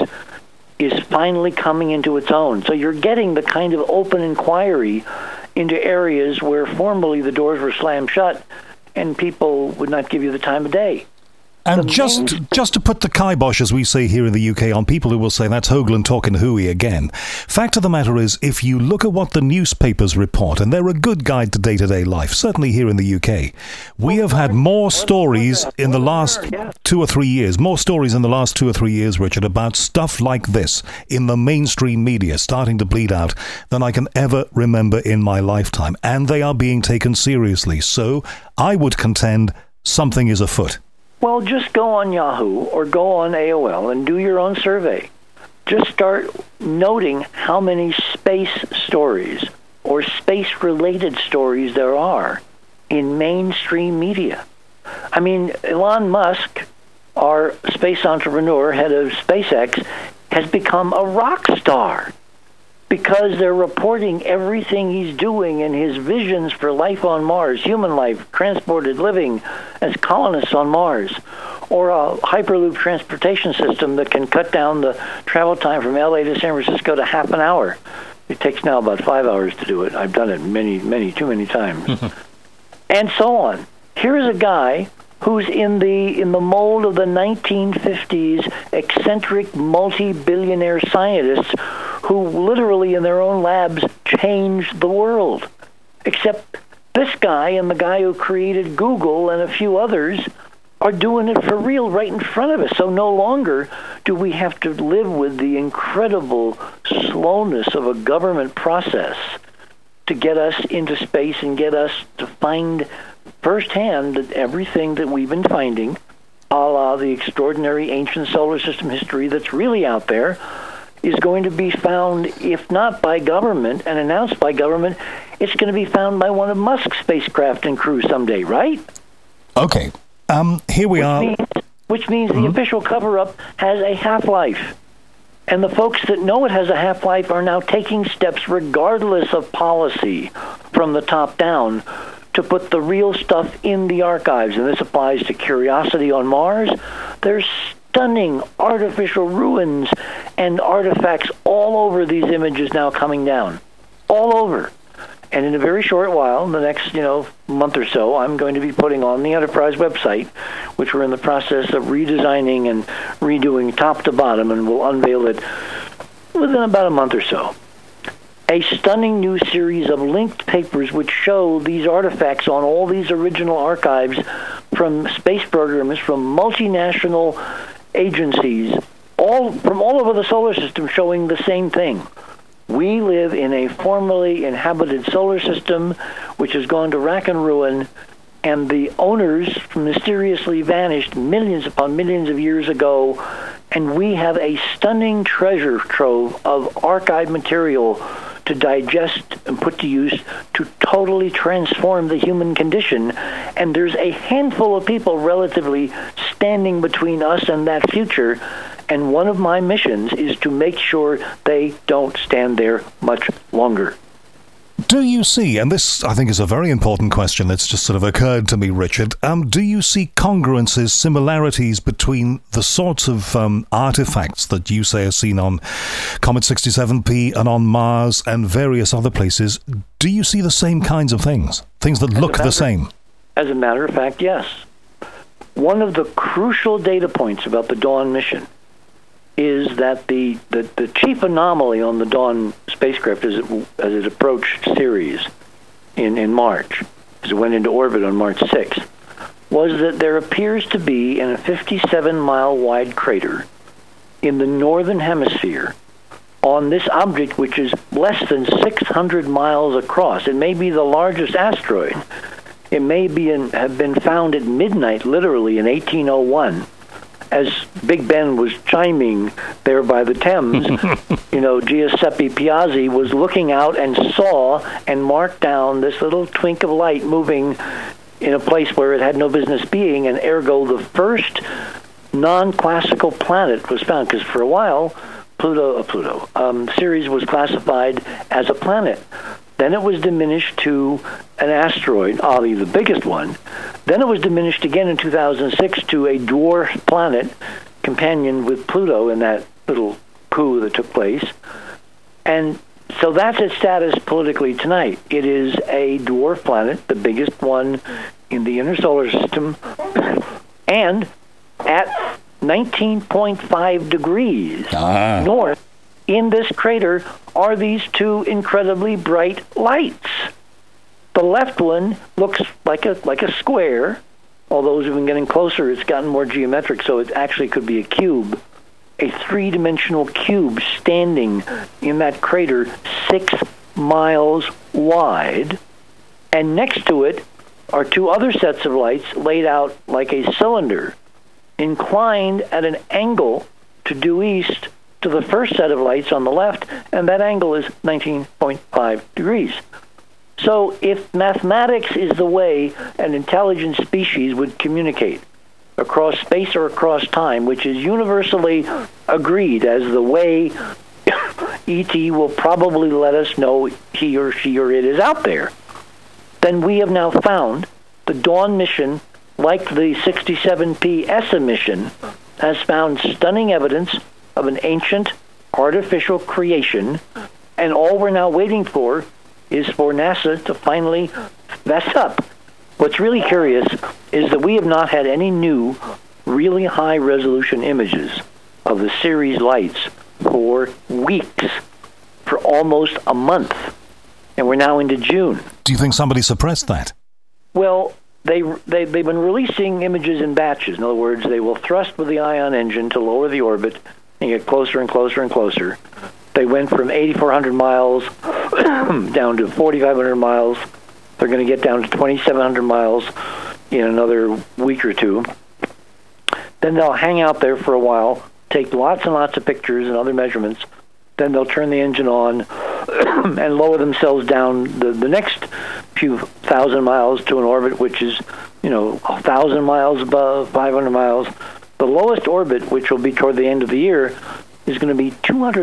is finally coming into its own. So you're getting the kind of open inquiry into areas where formerly the doors were slammed shut and people would not give you the time of day. And just to put the kibosh, as we say here in the UK, on people who will say that's Hoagland talking hooey again, fact of the matter is, if you look at what the newspapers report, and they're a good guide to day-to-day life, certainly here in the UK, we have had more stories in the last 2 or 3 years, Richard, about stuff like this in the mainstream media starting to bleed out than I can ever remember in my lifetime. And they are being taken seriously. So I would contend something is afoot. Well, just go on Yahoo or go on AOL and do your own survey. Just start noting how many space stories or space-related stories there are in mainstream media. Elon Musk, our space entrepreneur, head of SpaceX, has become a rock star because they're reporting everything he's doing and his visions for life on Mars, human life, transported living as colonists on Mars, or a Hyperloop transportation system that can cut down the travel time from LA to San Francisco to half an hour. It takes now about 5 hours to do it. I've done it too many times. And so on. Here's a guy who's in the mold of the 1950s eccentric multi-billionaire scientists who literally in their own labs changed the world. Except this guy and the guy who created Google and a few others are doing it for real right in front of us. So no longer do we have to live with the incredible slowness of a government process to get us into space and get us to find firsthand that everything that we've been finding, a la the extraordinary ancient solar system history that's really out there, is going to be found, if not by government and announced by government, it's going to be found by one of Musk's spacecraft and crew someday, right? Okay. Here we are. Which means the official cover-up has a half-life. And the folks that know it has a half-life are now taking steps, regardless of policy, from the top down, to put the real stuff in the archives. And this applies to Curiosity on Mars. There's stunning artificial ruins and artifacts all over these images now coming down. All over. And in a very short while, in the next, month or so, I'm going to be putting on the Enterprise website, which we're in the process of redesigning and redoing top to bottom, and we'll unveil it within about a month or so. A stunning new series of linked papers which show these artifacts on all these original archives from space programs, from multinational agencies, from all over the solar system, showing the same thing. We live in a formerly inhabited solar system which has gone to rack and ruin, and the owners mysteriously vanished millions upon millions of years ago, and we have a stunning treasure trove of archived material to digest and put to use to totally transform the human condition. And there's a handful of people relatively standing between us and that future. And one of my missions is to make sure they don't stand there much longer. Do you see, and this I think is a very important question that's just sort of occurred to me, Richard, do you see congruences, similarities between the sorts of artifacts that you say are seen on Comet 67P and on Mars and various other places? Do you see the same kinds of things that look the same? As a matter of fact, yes. One of the crucial data points about the Dawn mission is that the chief anomaly on the Dawn spacecraft as it approached Ceres in March, as it went into orbit on March 6th, was that there appears to be in a 57-mile wide crater in the northern hemisphere on this object, which is less than 600 miles across. It may be the largest asteroid. It may have been found at midnight, literally, in 1801. As Big Ben was chiming there by the Thames, Giuseppe Piazzi was looking out and saw and marked down this little twink of light moving in a place where it had no business being, and ergo the first non-classical planet was found, because for a while Ceres was classified as a planet. Then it was diminished to an asteroid, oddly the biggest one. Then it was diminished again in 2006 to a dwarf planet, companion with Pluto in that little coup that took place. And so that's its status politically tonight. It is a dwarf planet, the biggest one in the inner solar system, and at 19.5 degrees north. In this crater are these two incredibly bright lights. The left one looks like a square, although as we've been getting closer, it's gotten more geometric, so it actually could be a cube, a three-dimensional cube standing in that crater 6 miles wide. And next to it are two other sets of lights laid out like a cylinder, inclined at an angle to due east to the first set of lights on the left, and that angle is 19.5 degrees. So if mathematics is the way an intelligent species would communicate across space or across time, which is universally agreed as the way E.T. will probably let us know he or she or it is out there, then we have now found the Dawn mission, like the 67P ESSA mission, has found stunning evidence of an ancient artificial creation, and all we're now waiting for is for NASA to finally mess up. What's really curious is that we have not had any new, really high-resolution images of the Ceres lights for weeks, for almost a month, and we're now into June. Do you think somebody suppressed that? Well, they've been releasing images in batches. In other words, they will thrust with the ion engine to lower the orbit and get closer and closer and closer. They went from 8,400 miles down to 4,500 miles. They're going to get down to 2,700 miles in another week or two. Then they'll hang out there for a while, take lots and lots of pictures and other measurements. Then they'll turn the engine on and lower themselves down the next few thousand miles to an orbit which is, 1,000 miles above, 500 miles. The lowest orbit, which will be toward the end of the year, is going to be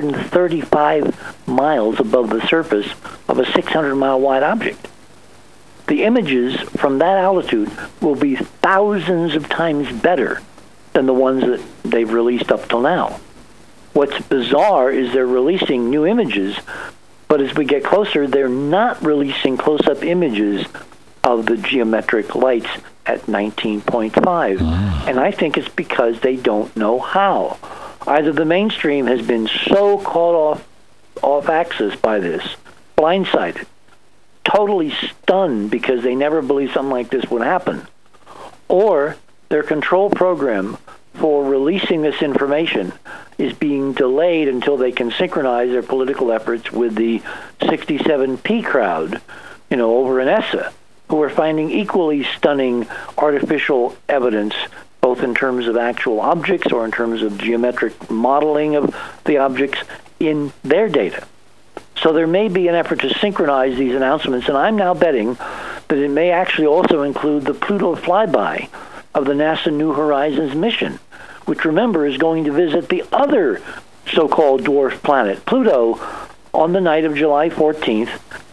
235 miles above the surface of a 600-mile wide object. The images from that altitude will be thousands of times better than the ones that they've released up till now. What's bizarre is they're releasing new images But as we get closer, they're not releasing close-up images of the geometric lights at 19.5. And I think it's because they don't know how. Either the mainstream has been so caught off axis by this, blindsided, totally stunned because they never believed something like this would happen, or their control program for releasing this information is being delayed until they can synchronize their political efforts with the 67P crowd, over in ESSA, who are finding equally stunning artificial evidence, both in terms of actual objects or in terms of geometric modeling of the objects in their data. So there may be an effort to synchronize these announcements, and I'm now betting that it may actually also include the Pluto flyby of the NASA New Horizons mission, which, remember, is going to visit the other so-called dwarf planet, Pluto, on the night of July 14th,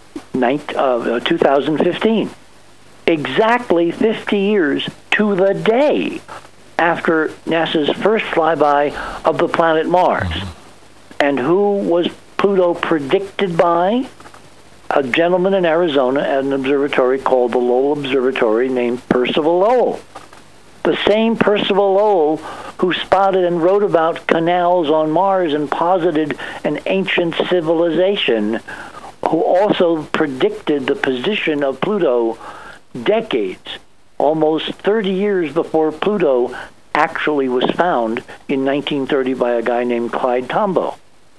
2015. Exactly 50 years to the day after NASA's first flyby of the planet Mars. And who was Pluto predicted by? A gentleman in Arizona at an observatory called the Lowell Observatory named Percival Lowell. The same Percival Lowell who spotted and wrote about canals on Mars and posited an ancient civilization, who also predicted the position of Pluto decades, almost 30 years before Pluto actually was found in 1930 by a guy named Clyde Tombaugh.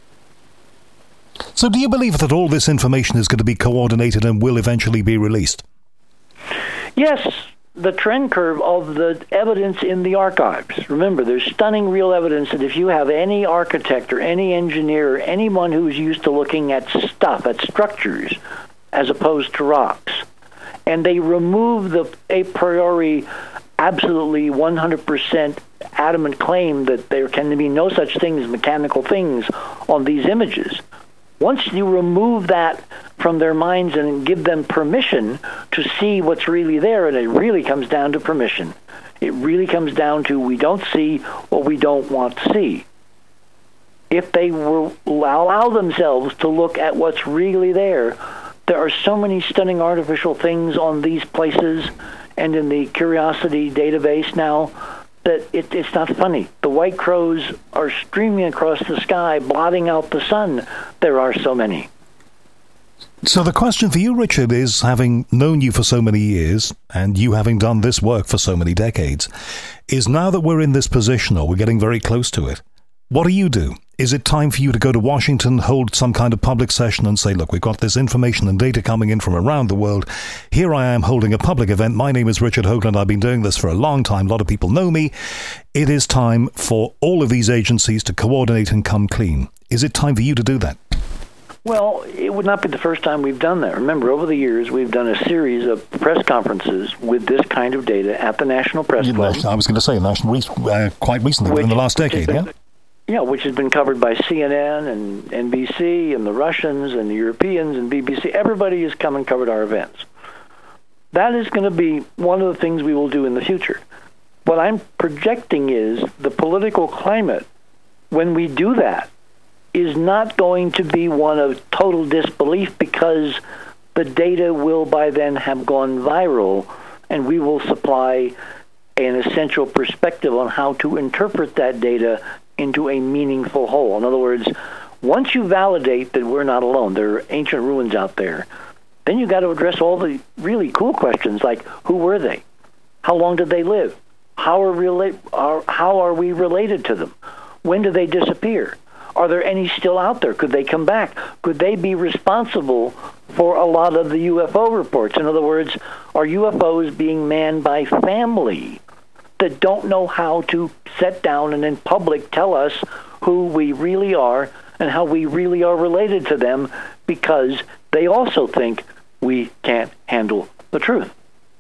So do you believe that all this information is going to be coordinated and will eventually be released? Yes, the trend curve of the evidence in the archives. Remember, there's stunning real evidence that if you have any architect or any engineer or anyone who's used to looking at stuff, at structures, as opposed to rocks, and they remove the a priori, absolutely 100% adamant claim that there can be no such thing as mechanical things on these images. Once you remove that from their minds and give them permission to see what's really there, and it really comes down to permission. It really comes down to we don't see what we don't want to see. If they will allow themselves to look at what's really there, there are so many stunning artificial things on these places and in the Curiosity database now that it's not funny. The white crows are streaming across the sky, blotting out the sun. There are so many. So the question for you, Richard, is, having known you for so many years and you having done this work for so many decades, is now that we're in this position, or we're getting very close to it, what do you do? Is it time for you to go to Washington, hold some kind of public session and say, look, we've got this information and data coming in from around the world. Here I am holding a public event. My name is Richard Hoagland. I've been doing this for a long time. A lot of people know me. It is time for all of these agencies to coordinate and come clean. Is it time for you to do that? Well, it would not be the first time we've done that. Remember, over the years, we've done a series of press conferences with this kind of data at the National Press Club. I was going to say, quite recently, within the last decade, yeah? Yeah, which has been covered by CNN and NBC and the Russians and the Europeans and BBC. Everybody has come and covered our events. That is going to be one of the things we will do in the future. What I'm projecting is the political climate, when we do that, is not going to be one of total disbelief, because the data will by then have gone viral, and we will supply an essential perspective on how to interpret that data into a meaningful whole. In other words, once you validate that we're not alone, there are ancient ruins out there, then you've got to address all the really cool questions like, who were they? How long did they live? How are we related to them? When do they disappear? Are there any still out there? Could they come back? Could they be responsible for a lot of the UFO reports? In other words, are UFOs being manned by family that don't know how to sit down and in public tell us who we really are and how we really are related to them, because they also think we can't handle the truth?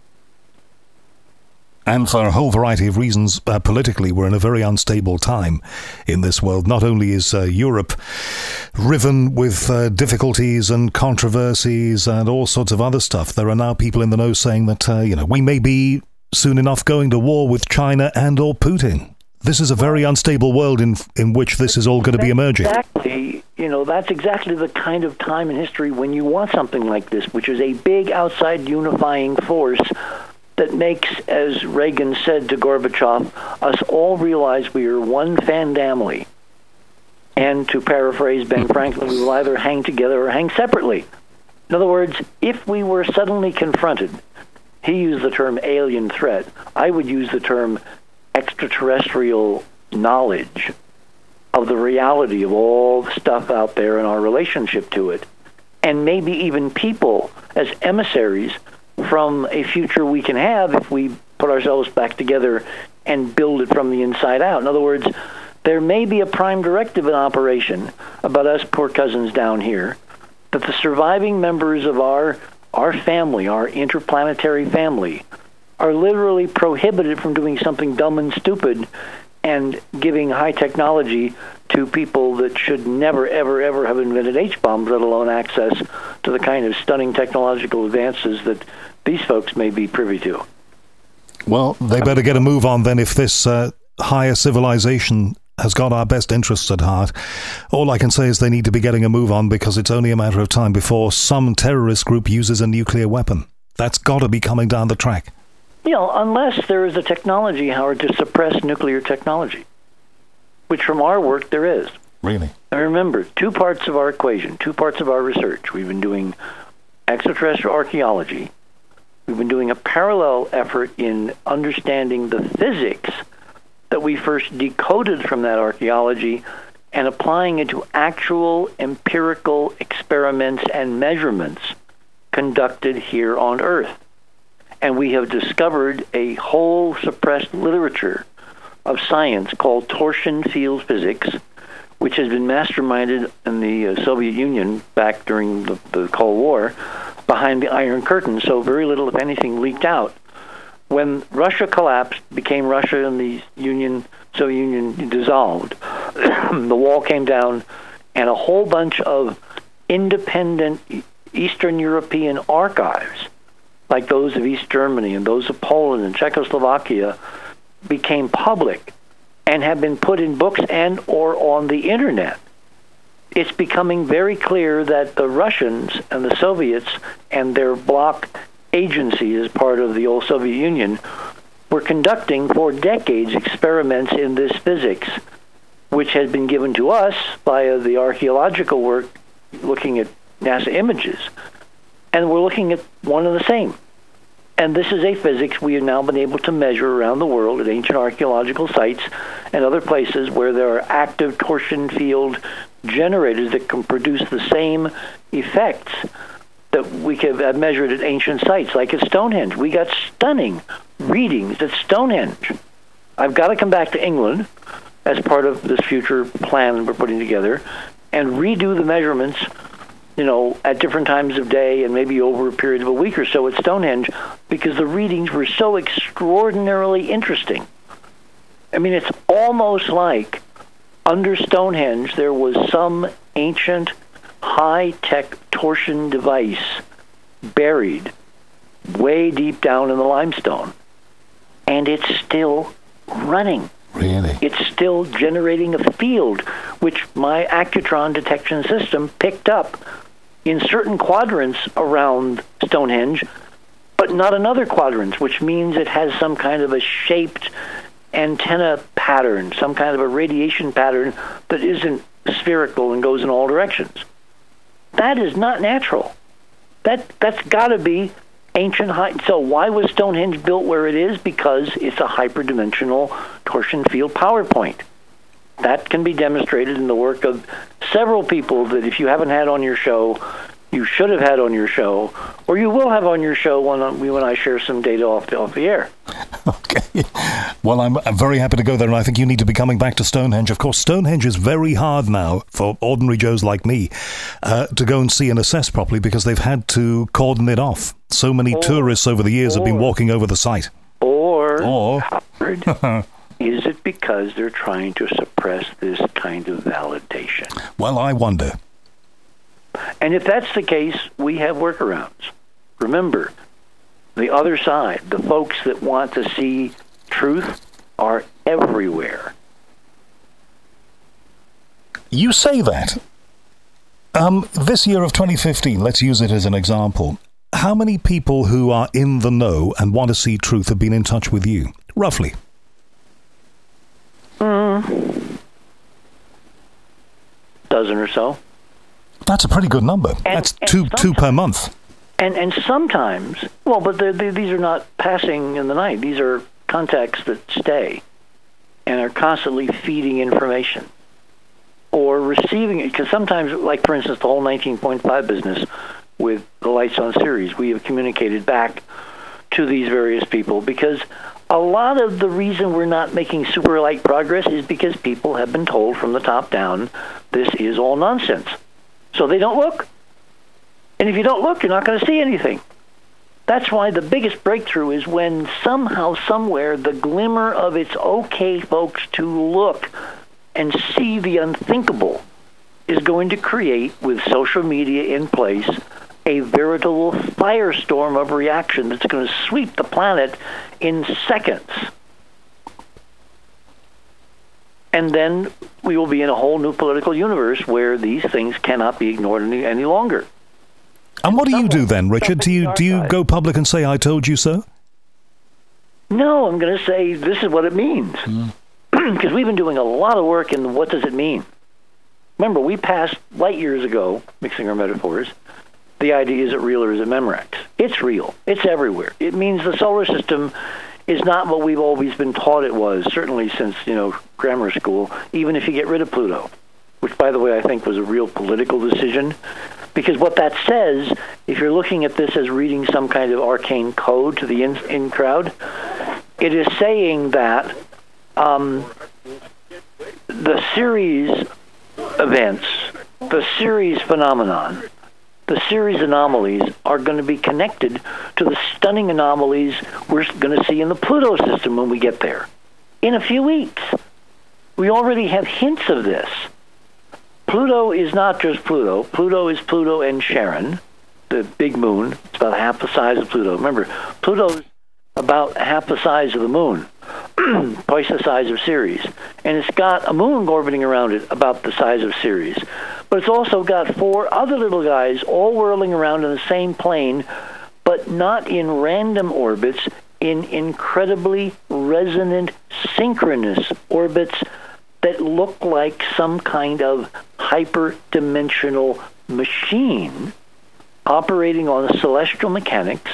And for a whole variety of reasons, politically, we're in a very unstable time in this world. Not only is Europe riven with difficulties and controversies and all sorts of other stuff, there are now people in the know saying that, we may be soon enough going to war with China and or Putin. This is a very unstable world in which this is all going to be emerging. Exactly. that's exactly the kind of time in history when you want something like this, which is a big outside unifying force that makes, as Reagan said to Gorbachev, us all realize we are one family. And to paraphrase Ben Franklin, we will either hang together or hang separately. In other words, if we were suddenly confronted, he used the term alien threat, I would use the term extraterrestrial knowledge of the reality of all the stuff out there and our relationship to it, and maybe even people as emissaries from a future we can have if we put ourselves back together and build it from the inside out. In other words, there may be a prime directive in operation about us poor cousins down here, that the surviving members of our family, our interplanetary family, are literally prohibited from doing something dumb and stupid and giving high technology to people that should never, ever, ever have invented H-bombs, let alone access to the kind of stunning technological advances that these folks may be privy to. Well, they better get a move on then if this higher civilization has got our best interests at heart. All I can say is they need to be getting a move on, because it's only a matter of time before some terrorist group uses a nuclear weapon. That's got to be coming down the track. Unless there is a technology, Howard, to suppress nuclear technology, which from our work there is. Really? And remember, two parts of our equation, two parts of our research. We've been doing extraterrestrial archaeology. We've been doing a parallel effort in understanding the physics that we first decoded from that archaeology and applying it to actual empirical experiments and measurements conducted here on Earth. And we have discovered a whole suppressed literature of science called torsion field physics, which has been masterminded in the Soviet Union back during the Cold War behind the Iron Curtain, so very little, if anything, leaked out. When Russia collapsed, became Russia and the Soviet Union dissolved, the wall came down, and a whole bunch of independent Eastern European archives, like those of East Germany and those of Poland and Czechoslovakia, became public and have been put in books and or on the internet. It's becoming very clear that the Russians and the Soviets and their bloc agency as part of the old Soviet Union were conducting for decades experiments in this physics, which had been given to us via the archaeological work looking at NASA images. And we're looking at one and the same. And this is a physics we have now been able to measure around the world at ancient archaeological sites and other places where there are active torsion field generators that can produce the same effects that we have measured at ancient sites, like at Stonehenge. We got stunning readings at Stonehenge. I've got to come back to England as part of this future plan we're putting together and redo the measurements, at different times of day and maybe over a period of a week or so at Stonehenge, because the readings were so extraordinarily interesting. I mean, it's almost like under Stonehenge there was some ancient high-tech torsion device buried way deep down in the limestone, and it's still running. Really? It's still generating a field, which my Accutron detection system picked up in certain quadrants around Stonehenge, but not in other quadrants, which means it has some kind of a shaped antenna pattern, some kind of a radiation pattern that isn't spherical and goes in all directions. That is not natural. That's got to be ancient height. So why was Stonehenge built where it is? Because it's a hyperdimensional torsion field power point. That can be demonstrated in the work of several people that if you haven't had on your show, you should have had on your show, or you will have on your show when I share some data off the air. Okay. Well, I'm very happy to go there, and I think you need to be coming back to Stonehenge. Of course, Stonehenge is very hard now for ordinary Joes like me to go and see and assess properly, because they've had to cordon it off. So many tourists over the years have been walking over the site. Or Howard, is it because they're trying to suppress this kind of validation? Well, I wonder. And if that's the case, we have workarounds. Remember, the other side, the folks that want to see truth, are everywhere. You say that, This year of 2015, let's use it as an example. How many people who are in the know and want to see truth have been in touch with you, roughly? Dozen or so. That's a pretty good number. That's two per month. And sometimes, well, but these are not passing in the night. These are contacts that stay and are constantly feeding information or receiving it. Because sometimes, like for instance, the whole 19.5 business with the Lights on series, we have communicated back to these various people because a lot of the reason we're not making super light progress is because people have been told from the top down this is all nonsense. So they don't look. And if you don't look, you're not going to see anything. That's why the biggest breakthrough is when somehow, somewhere, the glimmer of it's okay, folks, to look and see the unthinkable is going to create, with social media in place, a veritable firestorm of reaction that's going to sweep the planet in seconds. And then we will be in a whole new political universe where these things cannot be ignored any longer. And what do you do then, Richard? Do you go public and say, I told you so? No, I'm going to say this is what it means. Because we've been doing a lot of work in what does it mean. Remember, we passed light years ago, mixing our metaphors, the idea, is it real or is it Memorex? It's real. It's everywhere. It means the solar system is not what we've always been taught it was, certainly since, grammar school, even if you get rid of Pluto, which, by the way, I think was a real political decision. Because what that says, if you're looking at this as reading some kind of arcane code to the in crowd, it is saying that the series events, the series phenomenon, the series anomalies are going to be connected to the stunning anomalies we're going to see in the Pluto system when we get there. In a few weeks. We already have hints of this. Pluto is not just Pluto. Pluto is Pluto and Charon, the big moon. It's about half the size of Pluto. Remember, Pluto's about half the size of the moon, twice the size of Ceres. And it's got a moon orbiting around it about the size of Ceres. But it's also got 4 other little guys all whirling around in the same plane, but not in random orbits, in incredibly resonant, synchronous orbits that look like some kind of hyperdimensional machine operating on celestial mechanics,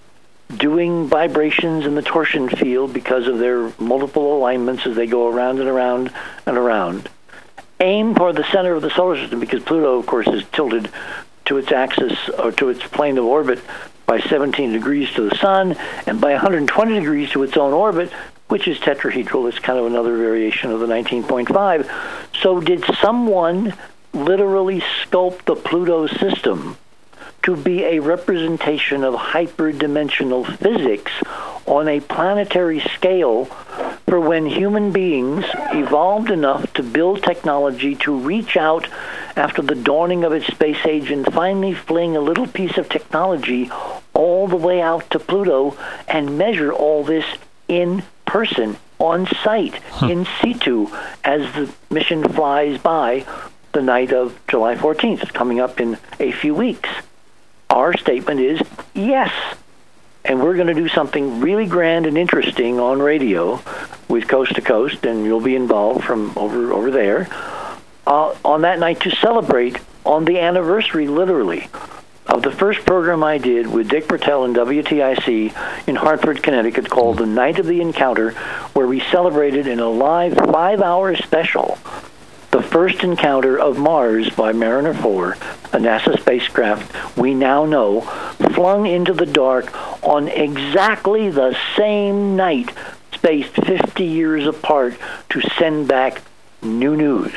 doing vibrations in the torsion field because of their multiple alignments as they go around and around and around. Aim for the center of the solar system, because Pluto, of course, is tilted to its axis or to its plane of orbit by 17 degrees to the sun and by 120 degrees to its own orbit, which is tetrahedral. It's kind of another variation of the 19.5. So did someone literally sculpt the Pluto system to be a representation of hyperdimensional physics on a planetary scale for when human beings evolved enough to build technology to reach out after the dawning of its space age and finally fling a little piece of technology all the way out to Pluto and measure all this in person, on site, in situ, as the mission flies by the night of July 14th, coming up in a few weeks. Our statement is yes. And we're going to do something really grand and interesting on radio with Coast to Coast, and you'll be involved from over there, on that night to celebrate on the anniversary, literally, of the first program I did with Dick Bertel and WTIC in Hartford, Connecticut, called The Night of the Encounter, where we celebrated in a live 5-hour special the first encounter of Mars by Mariner 4, a NASA spacecraft we now know, flung into the dark on exactly the same night, spaced 50 years apart, to send back new news.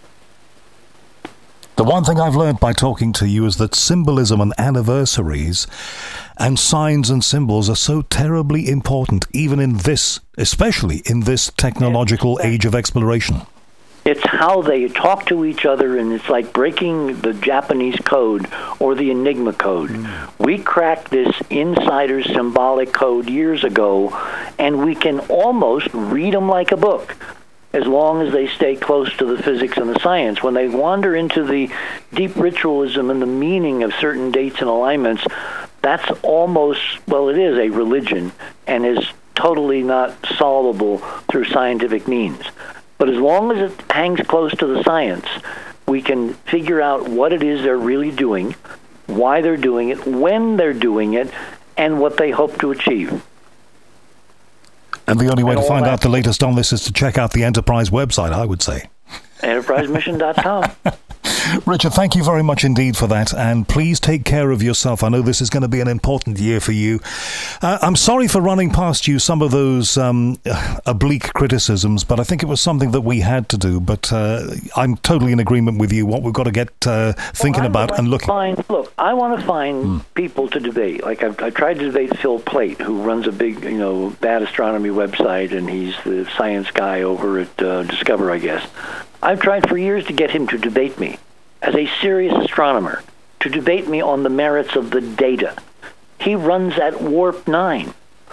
The one thing I've learned by talking to you is that symbolism and anniversaries and signs and symbols are so terribly important, even in this, especially in this technological age of exploration. It's how they talk to each other, and it's like breaking the Japanese code or the Enigma code. We cracked this insider symbolic code years ago, and we can almost read them like a book. as long as they stay close to the physics and the science. When they wander into the deep ritualism and the meaning of certain dates and alignments, that's almost, well, it is a religion and is totally not solvable through scientific means. But as long as it hangs close to the science, we can figure out what it is they're really doing, why they're doing it, when they're doing it, and what they hope to achieve. And the only way to find out the latest on this is to check out the Enterprise website, I would say. EnterpriseMission.com. Richard, thank you very much indeed for that, and please take care of yourself. I know this is going to be an important year for you. I'm sorry for running past you some of those oblique criticisms, but I think it was something that we had to do. But I'm totally in agreement with you, what we've got to get thinking about and looking. Look, I want to find people to debate. Like I tried to debate Phil Plait, who runs a big, bad astronomy website, and he's the science guy over at Discover, I guess. I've tried for years to get him to debate me as a serious astronomer, to debate me on the merits of the data. He runs at warp 9.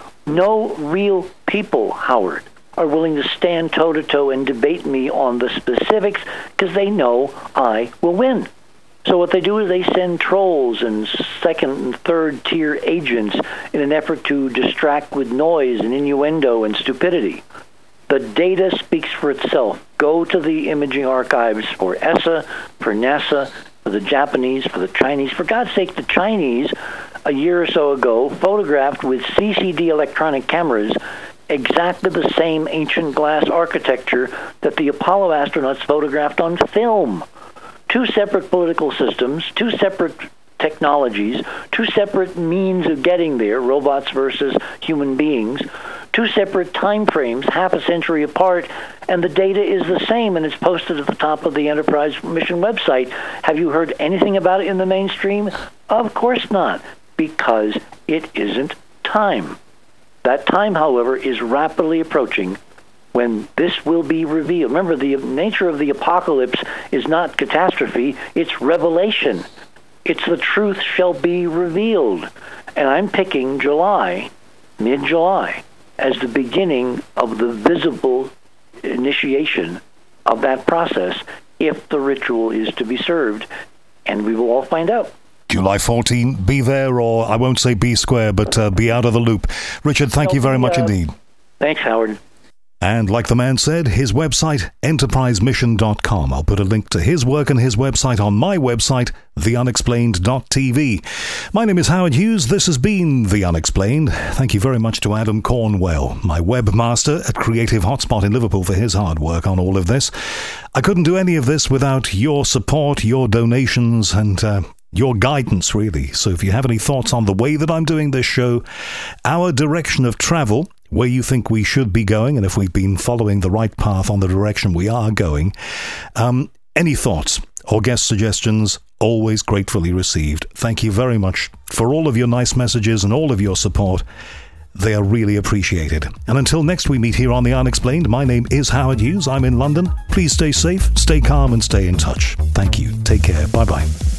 No real people, Howard, are willing to stand toe-to-toe and debate me on the specifics because they know I will win. So what they do is they send trolls and second and third tier agents in an effort to distract with noise and innuendo and stupidity. The data speaks for itself. Go to the imaging archives for ESA, for NASA, for the Japanese, for the Chinese. For God's sake, the Chinese, a year or so ago, photographed with CCD electronic cameras exactly the same ancient glass architecture that the Apollo astronauts photographed on film. Two separate political systems, two separate technologies, two separate means of getting there, robots versus human beings, two separate time frames, half a century apart, and the data is the same, and it's posted at the top of the Enterprise Mission website. Have you heard anything about it in the mainstream? Of course not, because it isn't time. That time, however, is rapidly approaching when this will be revealed. Remember, the nature of the apocalypse is not catastrophe, it's revelation. It's the truth shall be revealed. And I'm picking July, mid-July, as the beginning of the visible initiation of that process if the ritual is to be served. And we will all find out. July 14, be there, or I won't say be square, but be out of the loop. Richard, thank you very much indeed. Thanks, Howard. And like the man said, his website, enterprisemission.com. I'll put a link to his work and his website on my website, theunexplained.tv. My name is Howard Hughes. This has been The Unexplained. Thank you very much to Adam Cornwell, my webmaster at Creative Hotspot in Liverpool, for his hard work on all of this. I couldn't do any of this without your support, your donations, and your guidance, really. So if you have any thoughts on the way that I'm doing this show, our direction of travel, where you think we should be going, and if we've been following the right path on the direction we are going, any thoughts or guest suggestions, always gratefully received. Thank you very much for all of your nice messages and all of your support. They are really appreciated. And until next we meet here on The Unexplained, my name is Howard Hughes. I'm in London. Please stay safe, stay calm, and stay in touch. Thank you. Take care. Bye-bye.